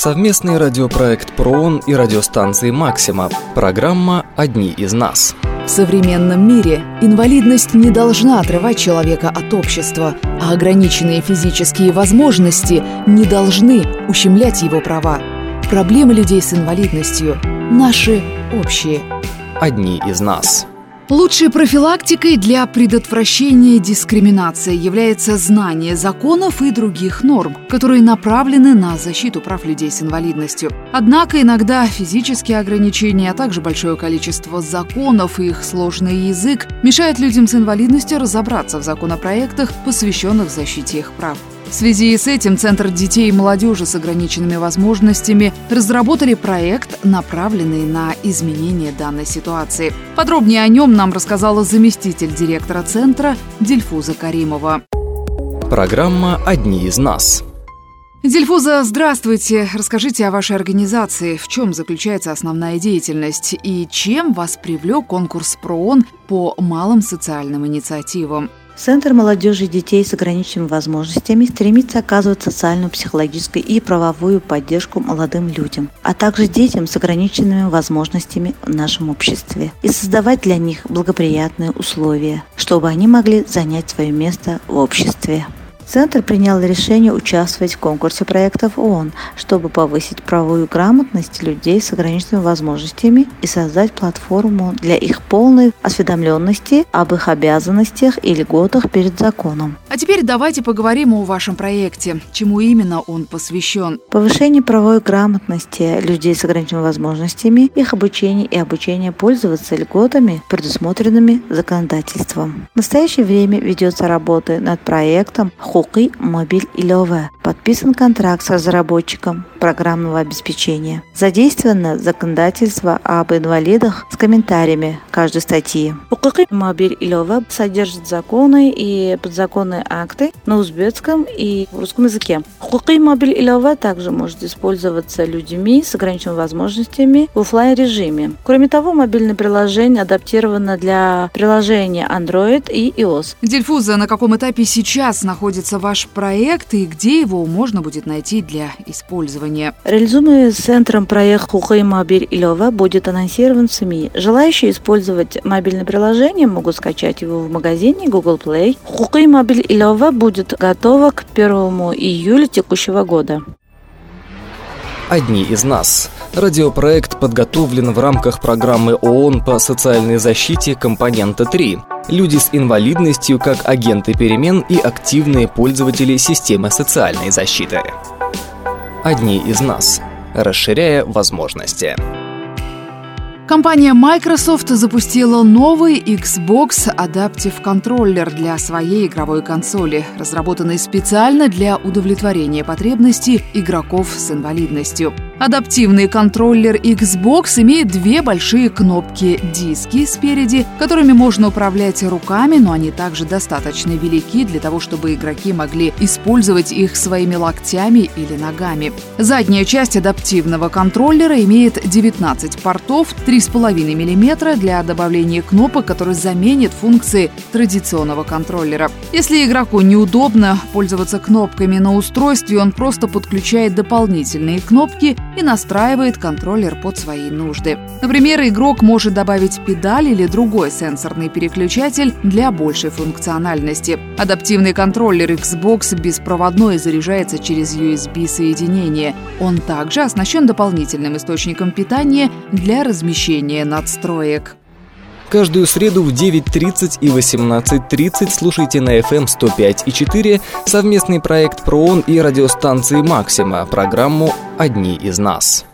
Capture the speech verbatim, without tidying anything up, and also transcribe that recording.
Совместный радиопроект ПРООН и радиостанции «Максима». Программа «Одни из нас». В современном мире инвалидность не должна отрывать человека от общества, а ограниченные физические возможности не должны ущемлять его права. Проблемы людей с инвалидностью наши общие. «Одни из нас». Лучшей профилактикой для предотвращения дискриминации является знание законов и других норм, которые направлены на защиту прав людей с инвалидностью. Однако иногда физические ограничения, а также большое количество законов и их сложный язык мешают людям с инвалидностью разобраться в законопроектах, посвященных защите их прав. В связи с этим Центр детей и молодежи с ограниченными возможностями разработали проект, направленный на изменение данной ситуации. Подробнее о нем нам рассказала заместитель директора Центра Дильфуза Каримова. Программа «Одни из нас». Дильфуза, здравствуйте. Расскажите о вашей организации. В чем заключается основная деятельность и чем вас привлек конкурс ПРООН по малым социальным инициативам? Центр молодежи и детей с ограниченными возможностями стремится оказывать социальную, психологическую и правовую поддержку молодым людям, а также детям с ограниченными возможностями в нашем обществе и создавать для них благоприятные условия, чтобы они могли занять свое место в обществе. Центр принял решение участвовать в конкурсе проектов ООН, чтобы повысить правовую грамотность людей с ограниченными возможностями и создать платформу для их полной осведомленности об их обязанностях и льготах перед законом. А теперь давайте поговорим о вашем проекте. Чему именно он посвящен? Повышение правовой грамотности людей с ограниченными возможностями, их обучение и обучение пользоваться льготами, предусмотренными законодательством. В настоящее время ведется работа над проектом «Хукы Мобиль Илова». Подписан контракт с разработчиком программного обеспечения. Задействовано законодательство об инвалидах с комментариями каждой статьи. «Хукы Мобиль Илова» содержит законы и подзаконные акты на узбекском и русском языке. «Хукы Мобиль Илова» также может использоваться людьми с ограниченными возможностями в офлайн-режиме. Кроме того, мобильное приложение адаптировано для приложения Android и iOS. Дильфуза, на каком этапе сейчас находится ваш проект и где его можно будет найти для использования? Реализуемый центром проект «Хукы Мобиль Илова» будет анонсирован в СМИ. Желающие использовать мобильное приложение могут скачать его в магазине Google Play. «Хукы Мобиль Илова» будет готова к первому июля текущего года. «Одни из нас». Радиопроект подготовлен в рамках программы ООН по социальной защите компонента три. Люди с инвалидностью как агенты перемен и активные пользователи системы социальной защиты. «Одни из нас». Расширяя возможности. Компания Microsoft запустила новый Xbox Adaptive Controller для своей игровой консоли, разработанный специально для удовлетворения потребностей игроков с инвалидностью. Адаптивный контроллер Xbox имеет две большие кнопки-диски спереди, которыми можно управлять руками, но они также достаточно велики для того, чтобы игроки могли использовать их своими локтями или ногами. Задняя часть адаптивного контроллера имеет девятнадцать портов, три с половиной миллиметра для добавления кнопок, который заменит функции традиционного контроллера. Если игроку неудобно пользоваться кнопками на устройстве, он просто подключает дополнительные кнопки и настраивает контроллер под свои нужды. Например, игрок может добавить педаль или другой сенсорный переключатель для большей функциональности. Адаптивный контроллер Xbox беспроводной заряжается через ю эс би-соединение. Он также оснащен дополнительным источником питания для размещения надстроек. Каждую среду в девять тридцать и восемнадцать тридцать слушайте на эф эм сто пять и четыре совместный проект ПРООН и радиостанции «Максима» программу «Одни из нас».